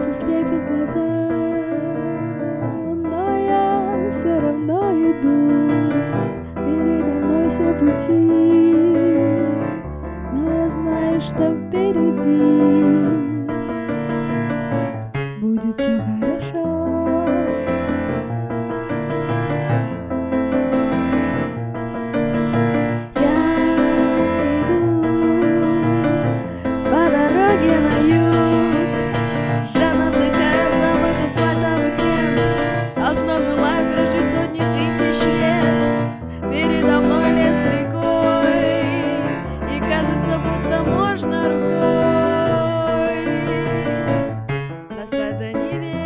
солнце слепит глаза, но я все равно иду. Передо мной все пути, но я знаю, что впереди будет все хорошо. Я иду по дороге на юг, жадно вдыхая запах асфальтовых лент, алчно желаю прожить сотни тысяч лет. Передо мной лес рекой, и кажется, будто можно рукой достать до небес.